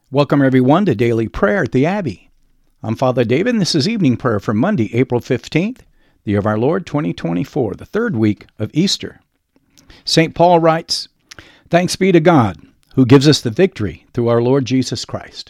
Welcome, everyone, to Daily Prayer at the Abbey. I'm Father David, and this is evening prayer for Monday, April 15th, the year of our Lord 2024, the third week of Easter. St. Paul writes, "Thanks be to God, who gives us the victory through our Lord Jesus Christ."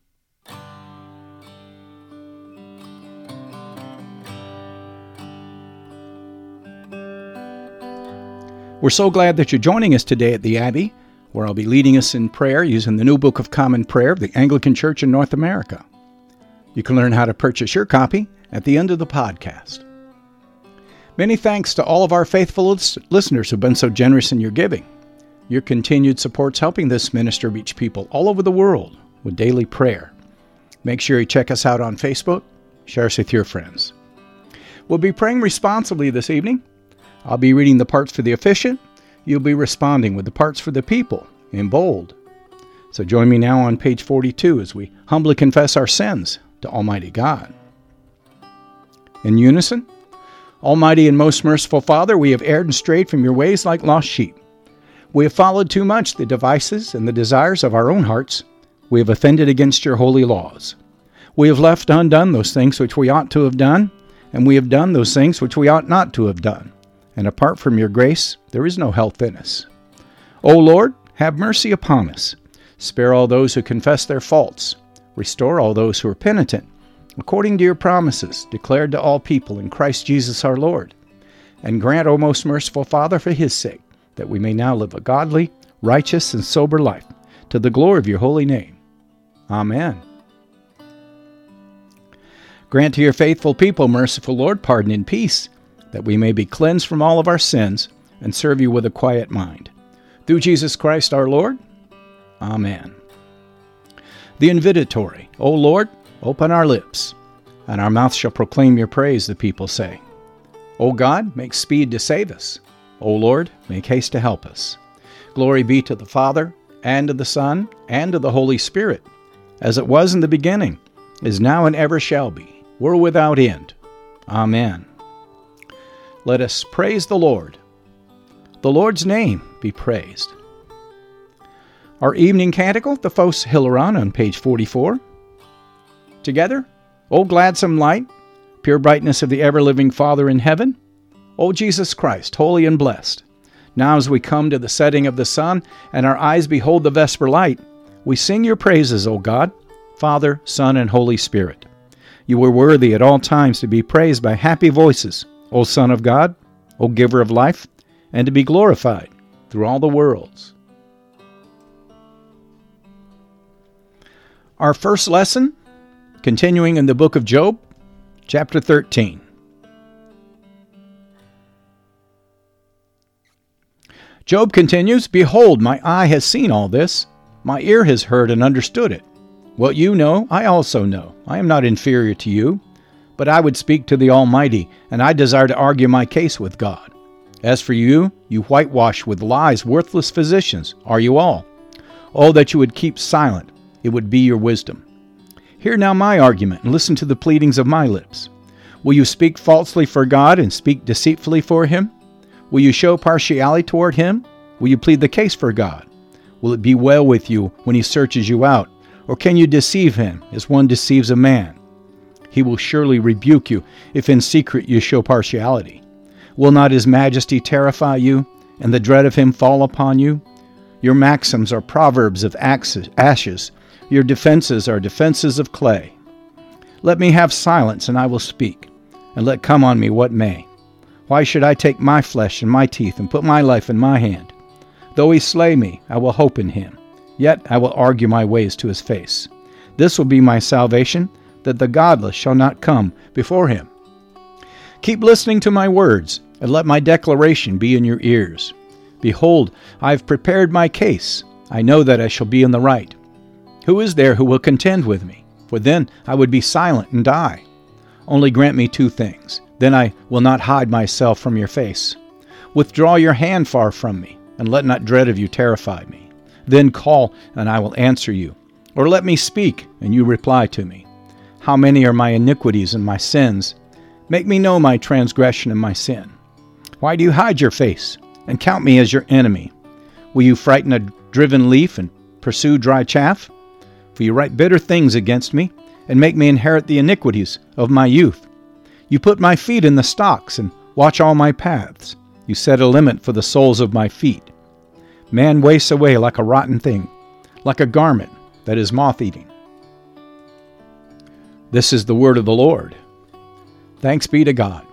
We're so glad that you're joining us today at the Abbey, where I'll be leading us in prayer using the New Book of Common Prayer of the Anglican Church in North America. You can learn how to purchase your copy at the end of the podcast. Many thanks to all of our faithful listeners who've been so generous in your giving. Your continued support's helping this minister reach people all over the world with daily prayer. Make sure you check us out on Facebook. Share us with your friends. We'll be praying responsibly this evening. I'll be reading the parts for the officiant. You'll be responding with the parts for the people in bold. So join me now on page 42 as we humbly confess our sins to Almighty God. In unison, Almighty and most merciful Father, we have erred and strayed from your ways like lost sheep. We have followed too much the devices and the desires of our own hearts. We have offended against your holy laws. We have left undone those things which we ought to have done, and we have done those things which we ought not to have done. And apart from your grace, there is no health in us. O Lord, have mercy upon us. Spare all those who confess their faults. Restore all those who are penitent, according to your promises, declared to all people in Christ Jesus our Lord. And grant, O most merciful Father, for his sake, that we may now live a godly, righteous, and sober life, to the glory of your holy name. Amen. Grant to your faithful people, merciful Lord, pardon and peace, that we may be cleansed from all of our sins and serve you with a quiet mind. Through Jesus Christ our Lord. Amen. The invitatory. O Lord, open our lips, and our mouth shall proclaim your praise, the people say. O God, make speed to save us. O Lord, make haste to help us. Glory be to the Father, and to the Son, and to the Holy Spirit, as it was in the beginning, is now, and ever shall be, world without end. Amen. Let us praise the Lord. The Lord's name be praised. Our evening canticle, the Phos Hilaron, on page 44. Together, O gladsome light, pure brightness of the ever-living Father in heaven, O Jesus Christ, holy and blessed. Now as we come to the setting of the sun, and our eyes behold the vesper light, we sing your praises, O God, Father, Son, and Holy Spirit. You are worthy at all times to be praised by happy voices, O Son of God, O Giver of life, and to be glorified through all the worlds. Our first lesson, continuing in the book of Job, chapter 13. Job continues, "Behold, my eye has seen all this, my ear has heard and understood it. What you know, I also know. I am not inferior to you. But I would speak to the Almighty, and I desire to argue my case with God. As for you, you whitewash with lies worthless physicians, are you all? Oh, that you would keep silent, it would be your wisdom. Hear now my argument, and listen to the pleadings of my lips. Will you speak falsely for God, and speak deceitfully for him? Will you show partiality toward him? Will you plead the case for God? Will it be well with you when he searches you out? Or can you deceive him, as one deceives a man? He will surely rebuke you if in secret you show partiality. Will not his majesty terrify you, and the dread of him fall upon you? Your maxims are proverbs of ashes. Your defenses are defenses of clay. Let me have silence, and I will speak, and let come on me what may. Why should I take my flesh in my teeth and put my life in my hand? Though he slay me, I will hope in him. Yet I will argue my ways to his face. This will be my salvation, that the godless shall not come before him. Keep listening to my words, and let my declaration be in your ears. Behold, I have prepared my case. I know that I shall be in the right. Who is there who will contend with me? For then I would be silent and die. Only grant me two things. Then I will not hide myself from your face. Withdraw your hand far from me, and let not dread of you terrify me. Then call, and I will answer you. Or let me speak, and you reply to me. How many are my iniquities and my sins? Make me know my transgression and my sin. Why do you hide your face and count me as your enemy? Will you frighten a driven leaf and pursue dry chaff? For you write bitter things against me, and make me inherit the iniquities of my youth. You put my feet in the stocks, and watch all my paths. You set a limit for the soles of my feet. Man wastes away like a rotten thing, like a garment that is moth-eating. This is the word of the Lord. Thanks be to God.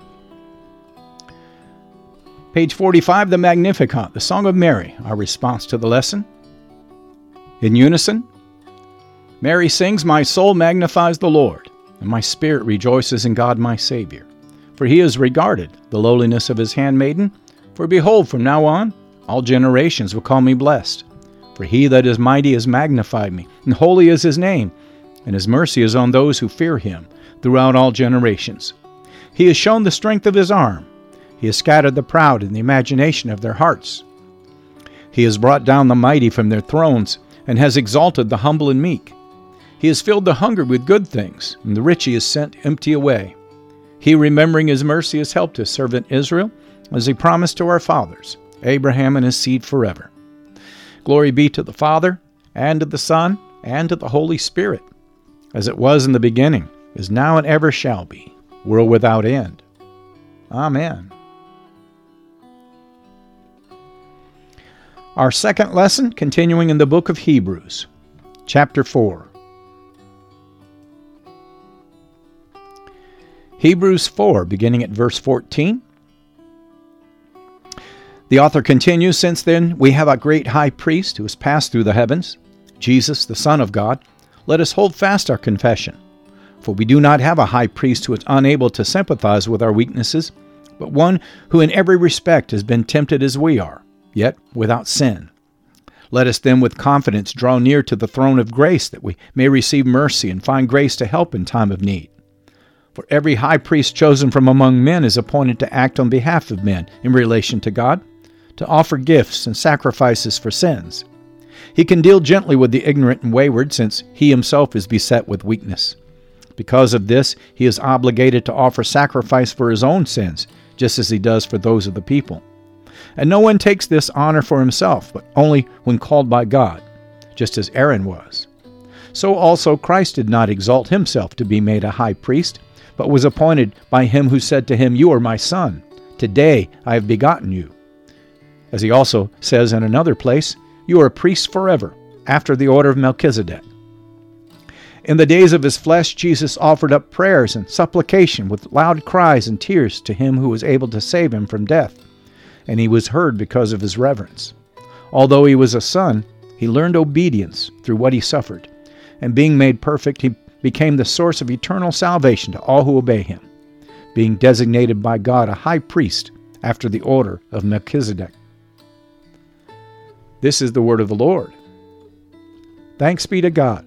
Page 45, the Magnificat, the Song of Mary, our response to the lesson. In unison, Mary sings, "My soul magnifies the Lord, and my spirit rejoices in God my Savior. For he has regarded the lowliness of his handmaiden. For behold, from now on, all generations will call me blessed. For he that is mighty has magnified me, and holy is his name, and his mercy is on those who fear him throughout all generations. He has shown the strength of his arm. He has scattered the proud in the imagination of their hearts. He has brought down the mighty from their thrones, and has exalted the humble and meek. He has filled the hungry with good things, and the rich he has sent empty away. He, remembering his mercy, has helped his servant Israel, as he promised to our fathers, Abraham and his seed forever. Glory be to the Father, and to the Son, and to the Holy Spirit, as it was in the beginning, is now, and ever shall be, world without end. Amen. Our second lesson, continuing in the book of Hebrews, chapter 4. Hebrews 4, beginning at verse 14. The author continues, "Since then we have a great high priest who has passed through the heavens, Jesus, the Son of God. Let us hold fast our confession. For we do not have a high priest who is unable to sympathize with our weaknesses, but one who in every respect has been tempted as we are, yet without sin. Let us then with confidence draw near to the throne of grace, that we may receive mercy and find grace to help in time of need. For every high priest chosen from among men is appointed to act on behalf of men in relation to God, to offer gifts and sacrifices for sins. He can deal gently with the ignorant and wayward, since he himself is beset with weakness. Because of this, he is obligated to offer sacrifice for his own sins, just as he does for those of the people. And no one takes this honor for himself, but only when called by God, just as Aaron was. So also Christ did not exalt himself to be made a high priest, but was appointed by him who said to him, 'You are my son. Today I have begotten you.' As he also says in another place, 'You are a priest forever, after the order of Melchizedek.' In the days of his flesh, Jesus offered up prayers and supplication with loud cries and tears to him who was able to save him from death, and he was heard because of his reverence. Although he was a son, he learned obedience through what he suffered, and being made perfect, he became the source of eternal salvation to all who obey him, being designated by God a high priest after the order of Melchizedek." This is the word of the Lord. Thanks be to God.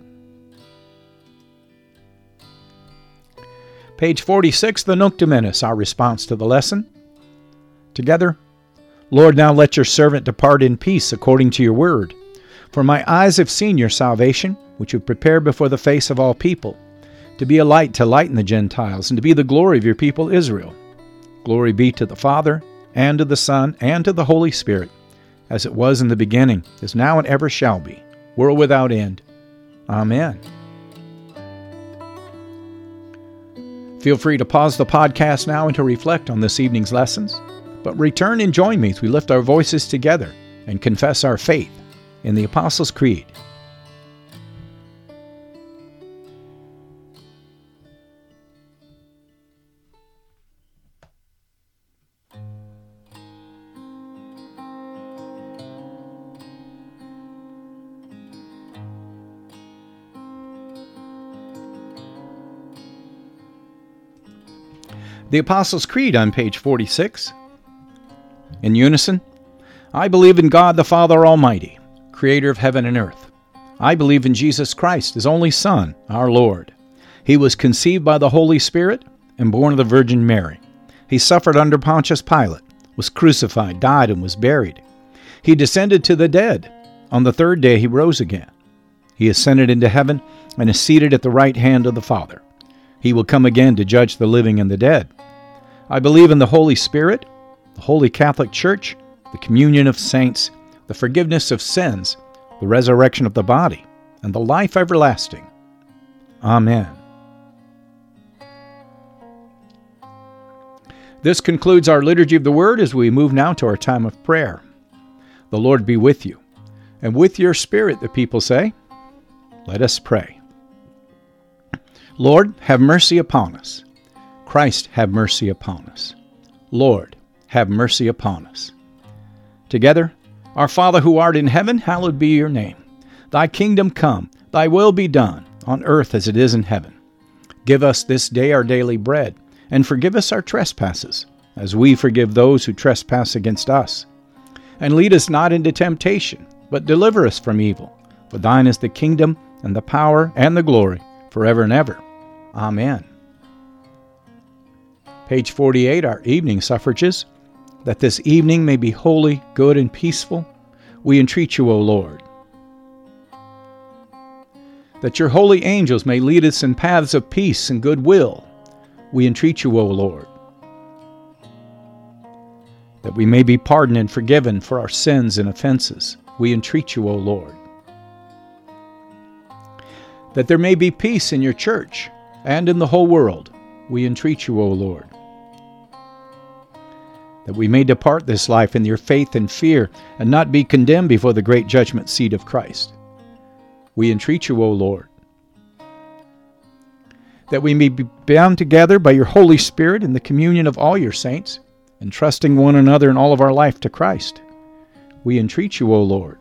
Page 46, the Nunc Dimittis, our response to the lesson. Together, "Lord, now let your servant depart in peace according to your word. For my eyes have seen your salvation, which you prepared before the face of all people, to be a light to lighten the Gentiles, and to be the glory of your people Israel. Glory be to the Father, and to the Son, and to the Holy Spirit, as it was in the beginning, is now, and ever shall be, world without end. Amen." Feel free to pause the podcast now and to reflect on this evening's lessons, but return and join me as we lift our voices together and confess our faith in the Apostles' Creed. The Apostles' Creed on page 46. In unison, "I believe in God the Father Almighty, creator of heaven and earth. I believe in Jesus Christ, his only Son, our Lord. He was conceived by the Holy Spirit and born of the Virgin Mary. He suffered under Pontius Pilate, was crucified, died, and was buried. He descended to the dead. On the third day he rose again. He ascended into heaven and is seated at the right hand of the Father. He will come again to judge the living and the dead. I believe in the Holy Spirit, the Holy Catholic Church, the communion of saints, the forgiveness of sins, the resurrection of the body, and the life everlasting. Amen. This concludes our Liturgy of the Word as we move now to our time of prayer. The Lord be with you, and with your spirit, the people say. Let us pray. Lord, have mercy upon us. Christ, have mercy upon us. Lord, have mercy upon us. Together, our Father who art in heaven, hallowed be your name. Thy kingdom come, thy will be done, on earth as it is in heaven. Give us this day our daily bread, and forgive us our trespasses, as we forgive those who trespass against us. And lead us not into temptation, but deliver us from evil. For thine is the kingdom, and the power, and the glory, forever and ever. Amen. Page 48, our evening suffrages. That this evening may be holy, good, and peaceful, we entreat you, O Lord. That your holy angels may lead us in paths of peace and goodwill, we entreat you, O Lord. That we may be pardoned and forgiven for our sins and offenses, we entreat you, O Lord. That there may be peace in your church and in the whole world, we entreat you, O Lord. That we may depart this life in your faith and fear, and not be condemned before the great judgment seat of Christ. We entreat you, O Lord. That we may be bound together by your Holy Spirit in the communion of all your saints, entrusting one another in all of our life to Christ. We entreat you, O Lord.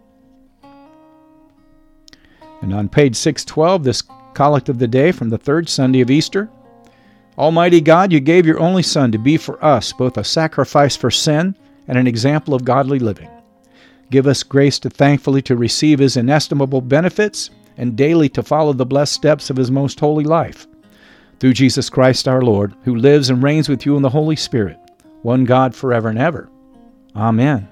And on page 612, this collect of the day from the third Sunday of Easter. Almighty God, you gave your only Son to be for us both a sacrifice for sin and an example of godly living. Give us grace to thankfully to receive his inestimable benefits and daily to follow the blessed steps of his most holy life. Through Jesus Christ our Lord, who lives and reigns with you in the Holy Spirit, one God forever and ever. Amen.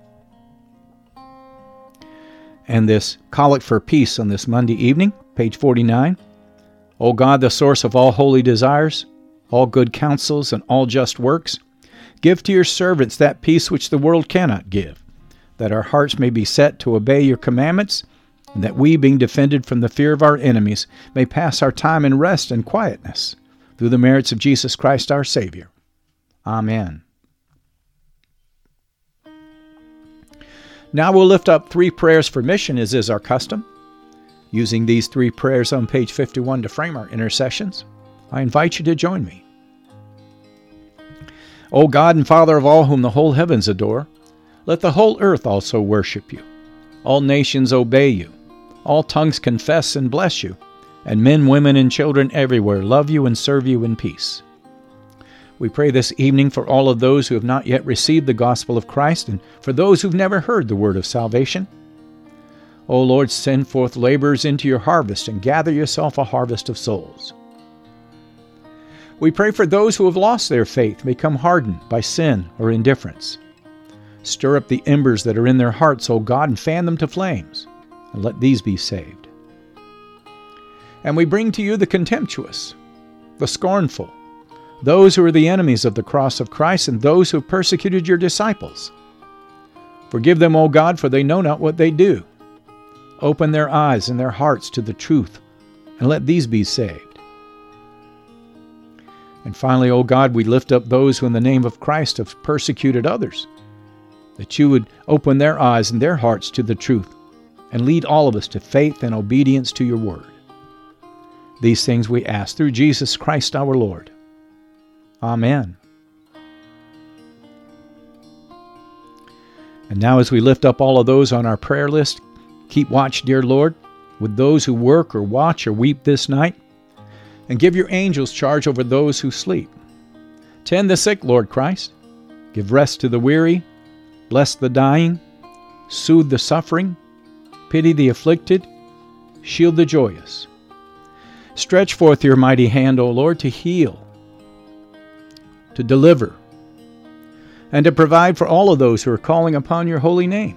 And this collect for peace on this Monday evening, page 49. O God, the source of all holy desires, all good counsels, and all just works, give to your servants that peace which the world cannot give, that our hearts may be set to obey your commandments, and that we, being defended from the fear of our enemies, may pass our time in rest and quietness, through the merits of Jesus Christ our Savior. Amen. Now we'll lift up 3 prayers for mission, as is our custom. Using these 3 prayers on page 51 to frame our intercessions, I invite you to join me. O God and Father of all whom the whole heavens adore, let the whole earth also worship you. All nations obey you. All tongues confess and bless you, and men, women, and children everywhere love you and serve you in peace. We pray this evening for all of those who have not yet received the gospel of Christ, and for those who've never heard the word of salvation. O Lord, send forth laborers into your harvest and gather yourself a harvest of souls. We pray for those who have lost their faith, become hardened by sin or indifference. Stir up the embers that are in their hearts, O God, and fan them to flames, and let these be saved. And we bring to you the contemptuous, the scornful, those who are the enemies of the cross of Christ, and those who have persecuted your disciples. Forgive them, O God, for they know not what they do. Open their eyes and their hearts to the truth, and let these be saved. And finally, O God, we lift up those who in the name of Christ have persecuted others, that you would open their eyes and their hearts to the truth, and lead all of us to faith and obedience to your word. These things we ask through Jesus Christ our Lord. Amen. And now as we lift up all of those on our prayer list, keep watch, dear Lord, with those who work or watch or weep this night, and give your angels charge over those who sleep. Tend the sick, Lord Christ. Give rest to the weary. Bless the dying. Soothe the suffering. Pity the afflicted. Shield the joyous. Stretch forth your mighty hand, O Lord, to heal, to deliver, and to provide for all of those who are calling upon your holy name.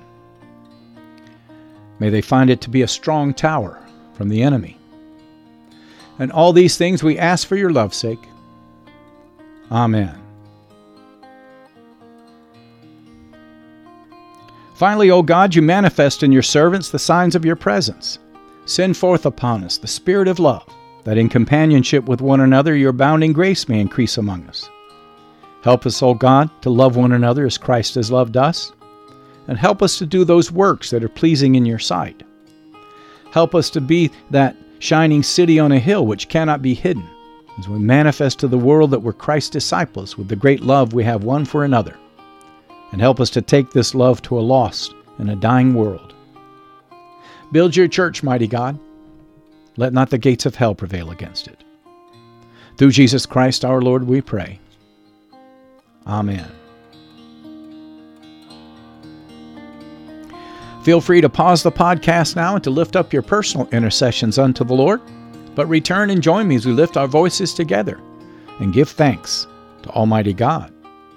May they find it to be a strong tower from the enemy. And all these things we ask for your love's sake. Amen. Finally, O God, you manifest in your servants the signs of your presence. Send forth upon us the Spirit of love, that in companionship with one another your abounding grace may increase among us. Help us, O God, to love one another as Christ has loved us, and help us to do those works that are pleasing in your sight. Help us to be that shining city on a hill which cannot be hidden, as we manifest to the world that we're Christ's disciples with the great love we have one for another. And help us to take this love to a lost and a dying world. Build your church, mighty God. Let not the gates of hell prevail against it. Through Jesus Christ our Lord we pray. Amen. Feel free to pause the podcast now and to lift up your personal intercessions unto the Lord, but return and join me as we lift our voices together and give thanks to Almighty God.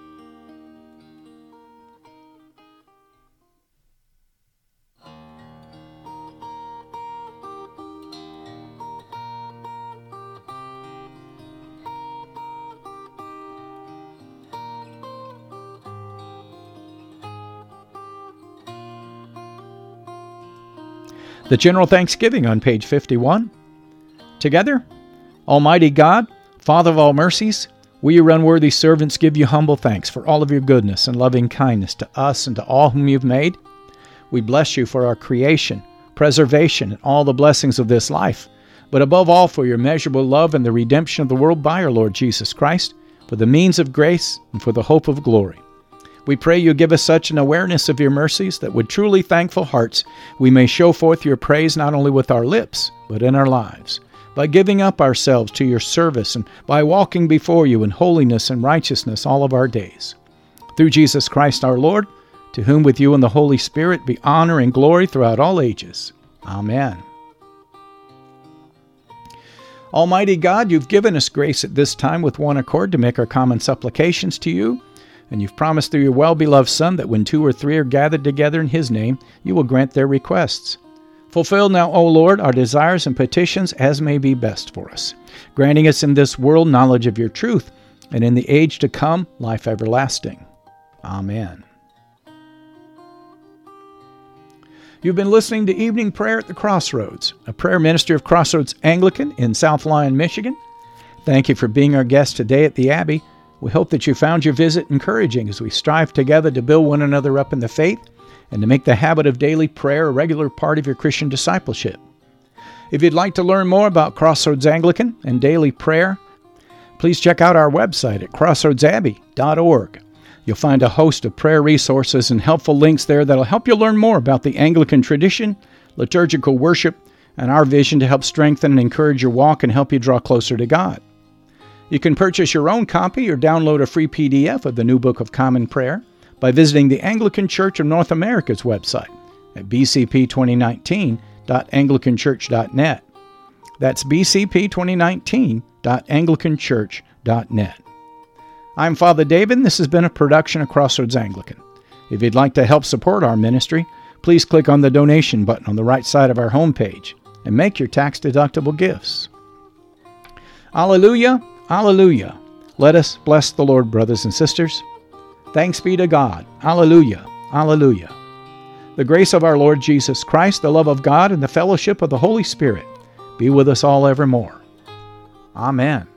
The General Thanksgiving on page 51. Together, Almighty God, Father of all mercies, we, your unworthy servants, give you humble thanks for all of your goodness and loving kindness to us and to all whom you've made. We bless you for our creation, preservation, and all the blessings of this life, but above all for your immeasurable love and the redemption of the world by our Lord Jesus Christ, for the means of grace and for the hope of glory. We pray you give us such an awareness of your mercies that with truly thankful hearts we may show forth your praise not only with our lips, but in our lives, by giving up ourselves to your service and by walking before you in holiness and righteousness all of our days. Through Jesus Christ our Lord, to whom with you and the Holy Spirit be honor and glory throughout all ages. Amen. Almighty God, you've given us grace at this time with one accord to make our common supplications to you. And you've promised through your well-beloved Son that when 2 or 3 are gathered together in his name, you will grant their requests. Fulfill now, O Lord, our desires and petitions as may be best for us, granting us in this world knowledge of your truth, and in the age to come, life everlasting. Amen. You've been listening to Evening Prayer at the Crossroads, a prayer ministry of Crossroads Anglican in South Lyon, Michigan. Thank you for being our guest today at the Abbey. We hope that you found your visit encouraging as we strive together to build one another up in the faith and to make the habit of daily prayer a regular part of your Christian discipleship. If you'd like to learn more about Crossroads Anglican and daily prayer, please check out our website at crossroadsabbey.org. You'll find a host of prayer resources and helpful links there that'll help you learn more about the Anglican tradition, liturgical worship, and our vision to help strengthen and encourage your walk and help you draw closer to God. You can purchase your own copy or download a free PDF of the New Book of Common Prayer by visiting the Anglican Church of North America's website at bcp2019.anglicanchurch.net. That's bcp2019.anglicanchurch.net. I'm Father David, and this has been a production of Crossroads Anglican. If you'd like to help support our ministry, please click on the donation button on the right side of our homepage and make your tax-deductible gifts. Alleluia, alleluia. Let us bless the Lord, brothers and sisters. Thanks be to God. Alleluia, alleluia. The grace of our Lord Jesus Christ, the love of God, and the fellowship of the Holy Spirit be with us all evermore. Amen.